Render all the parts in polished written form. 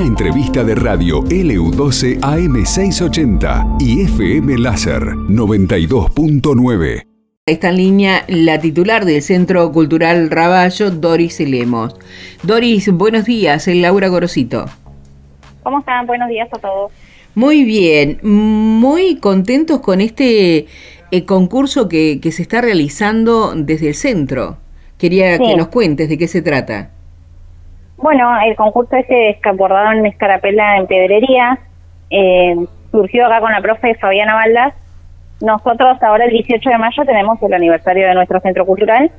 entrevista de radio LU12 AM680 y FM Láser 92.9. Está en línea la titular del Centro Cultural Raballo, Doris Lemos. Doris, buenos días, Laura Gorosito. ¿Cómo están? Buenos días a todos. Muy bien, muy contentos con este concurso que se está realizando desde el centro. Quería que nos cuentes de qué se trata. Bueno, el concurso bordado en escarapela en pedrería surgió acá con la profe Fabiana Baldas. Nosotros ahora el 18 de mayo tenemos el aniversario de nuestro centro cultural.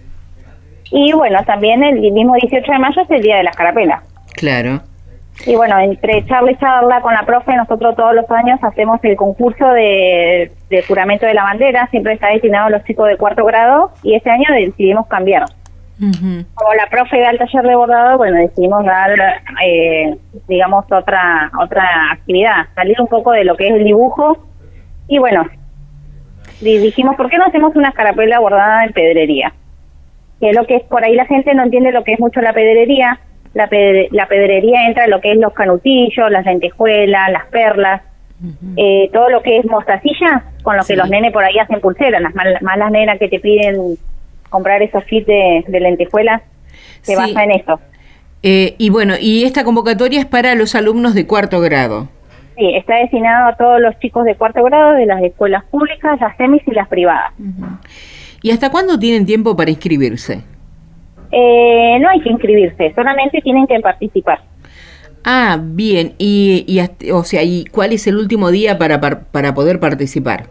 Y bueno, también el mismo 18 de mayo es el día de la escarapela. Claro. Y bueno, entre charla y charla con la profe, nosotros todos los años hacemos el concurso de juramento de la bandera. Siempre está destinado a los chicos de 4º grado y este año decidimos cambiar. Como la profe da el taller de bordado, bueno, decidimos dar, digamos, otra actividad, salir un poco de lo que es el dibujo. Y bueno, dijimos, ¿por qué no hacemos una escarapela bordada en pedrería? Que es lo que es, por ahí la gente no entiende lo que es mucho la pedrería. La pedrería entra en lo que es los canutillos, las lentejuelas, las perlas, todo lo que es mostacilla, con lo que los nenes por ahí hacen pulseras, más las nenas que te piden comprar esos kits de lentejuelas, se basa en eso. Y bueno, y esta convocatoria es para los alumnos de 4º grado. Sí, está destinado a todos los chicos de 4º grado de las escuelas públicas, las semis y las privadas. ¿Y hasta cuándo tienen tiempo para inscribirse? No hay que inscribirse, solamente tienen que participar. Ah, bien. O sea, ¿y cuál es el último día para poder participar?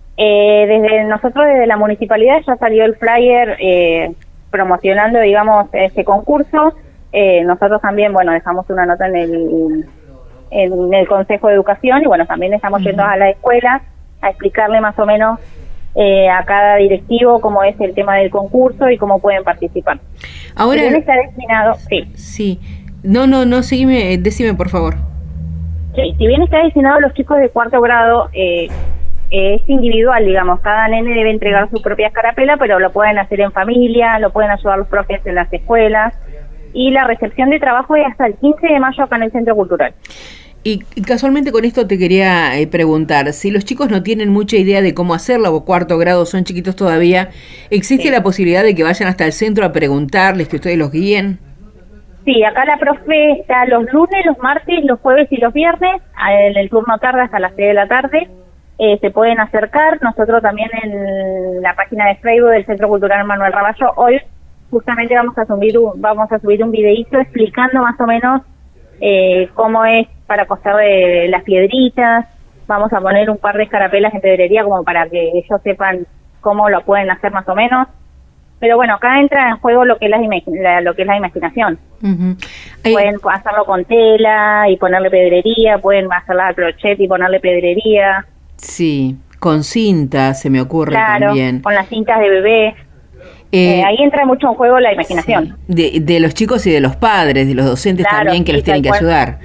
Desde la municipalidad ya salió el flyer promocionando, digamos, este concurso. Nosotros también, bueno, dejamos una nota en el Consejo de Educación y bueno, también estamos yendo a la escuela a explicarle más o menos a cada directivo cómo es el tema del concurso y cómo pueden participar. Ahora, si bien está destinado, sí. No, decime por favor. Sí, si bien está destinado a los chicos de 4º grado, es individual, digamos, cada nene debe entregar su propia escarapela, pero lo pueden hacer en familia, lo pueden ayudar los profes en las escuelas, y la recepción de trabajo es hasta el 15 de mayo acá en el Centro Cultural. Y casualmente con esto te quería preguntar, si los chicos no tienen mucha idea de cómo hacerlo, o 4º grado, son chiquitos todavía, ¿existe la posibilidad de que vayan hasta el centro a preguntarles, que ustedes los guíen? Sí, acá la profe está los lunes, los martes, los jueves y los viernes, en el turno tarde hasta las 6 de la tarde, se pueden acercar. Nosotros también en la página de Facebook del Centro Cultural Manuel Raballo, hoy justamente vamos a subir un videíto explicando más o menos cómo es para coser las piedritas. Vamos a poner un par de escarapelas en pedrería como para que ellos sepan cómo lo pueden hacer más o menos. Pero bueno, acá entra en juego lo que es la imaginación. Pueden hacerlo con tela y ponerle pedrería, pueden hacerla al crochet y ponerle pedrería. Sí, con cintas se me ocurre también. Con las cintas de bebé. Ahí entra mucho en juego la imaginación. Sí. De los chicos y de los padres, de los docentes también, que los tienen que ayudar.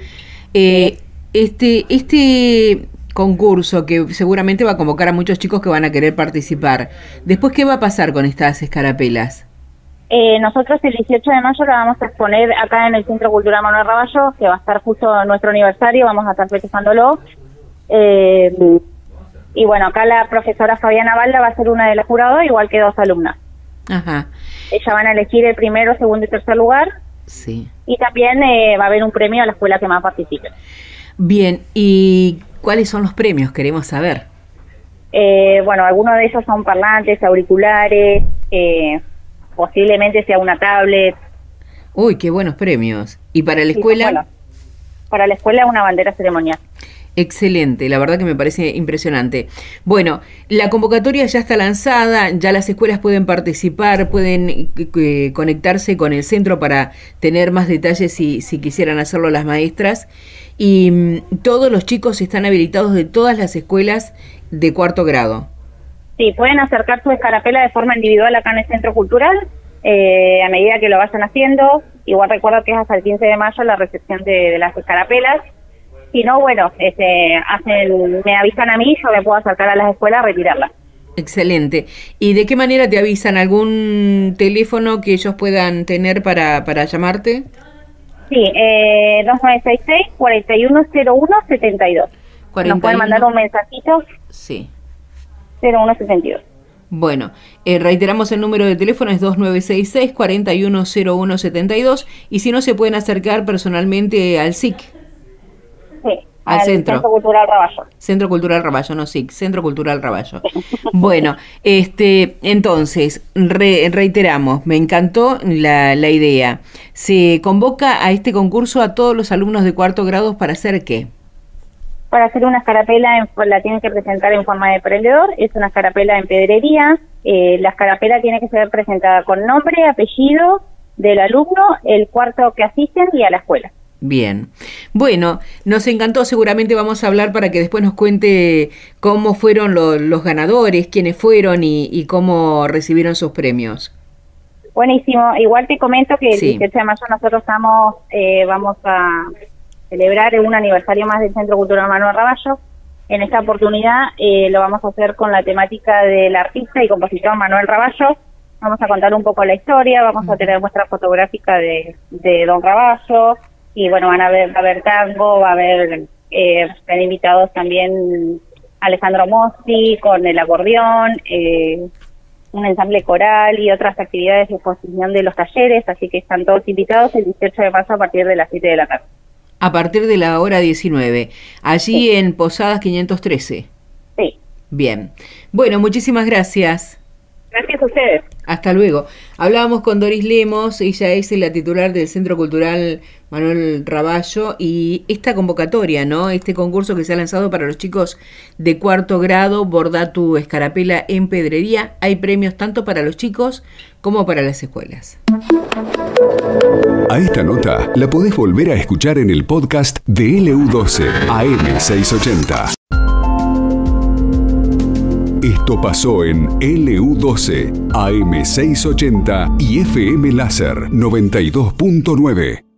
Este concurso que seguramente va a convocar a muchos chicos que van a querer participar. Después, ¿qué va a pasar con estas escarapelas? Nosotros el 18 de mayo la vamos a exponer acá en el Centro Cultural Manuel Raballo, que va a estar justo nuestro aniversario, vamos a estar festejándolo. Y bueno, acá la profesora Fabiana Balda va a ser una de las juradoras, igual que 2 alumnas. Ajá. Ellas van a elegir el 1º, 2º y 3er lugar. Sí. Y también va a haber un premio a la escuela que más participe. Bien, ¿y cuáles son los premios? Queremos saber. Bueno, algunos de ellos son parlantes, auriculares, posiblemente sea una tablet. Uy, qué buenos premios. ¿Y para la escuela? Bueno, para la escuela una bandera ceremonial. Excelente, la verdad que me parece impresionante. Bueno, la convocatoria ya está lanzada, ya las escuelas pueden participar, pueden conectarse con el centro para tener más detalles si quisieran hacerlo las maestras. Y todos los chicos están habilitados de todas las escuelas de 4º grado. Sí, pueden acercar su escarapela de forma individual acá en el Centro Cultural, a medida que lo vayan haciendo. Igual recuerdo que es hasta el 15 de mayo la recepción de las escarapelas. Si no, bueno, me avisan a mí, yo me puedo acercar a las escuelas a retirarlas. Excelente. ¿Y de qué manera te avisan? ¿Algún teléfono que ellos puedan tener para llamarte? Sí, 2966-410172. Nos pueden mandar un mensajito. Sí. 0172. Bueno, reiteramos el número de teléfono, es 2966-410172, y si no, se pueden acercar personalmente al SIC. Sí, al Centro Cultural Raballo. Centro Cultural Raballo, no SIC, Centro Cultural Raballo. Bueno, entonces, reiteramos, me encantó la idea. Se convoca a este concurso a todos los alumnos de cuarto grado para hacer ¿qué? Para hacer una escarapela, la tienen que presentar en forma de prendedor, es una escarapela en pedrería. La escarapela tiene que ser presentada con nombre, apellido del alumno, el cuarto que asisten y a la escuela. Bien, bueno, nos encantó, seguramente vamos a hablar para que después nos cuente cómo fueron los ganadores, quiénes fueron y cómo recibieron sus premios. Buenísimo, igual te comento que el 18 de mayo nosotros vamos a celebrar un aniversario más del Centro Cultural Manuel Raballo. En esta oportunidad lo vamos a hacer con la temática del artista y compositor Manuel Raballo. Vamos a contar un poco la historia, vamos a tener muestra fotográfica de don Raballo, y bueno, va a haber tango, va a haber invitados también Alejandro Mossi con el acordeón, un ensamble coral y otras actividades de exposición de los talleres, así que están todos invitados el 18 de marzo a partir de las 7 de la tarde. A partir de la hora 19, allí en Posadas 513. Sí. Bien. Bueno, muchísimas gracias. Gracias a ustedes. Hasta luego. Hablábamos con Doris Lemos, ella es la titular del Centro Cultural Manuel Raballo, y esta convocatoria, ¿no? Este concurso que se ha lanzado para los chicos de cuarto grado, Bordá tu escarapela en pedrería. Hay premios tanto para los chicos como para las escuelas. A esta nota la podés volver a escuchar en el podcast de LU12 AM680. Esto pasó en LU12 AM680 y FM Láser 92.9.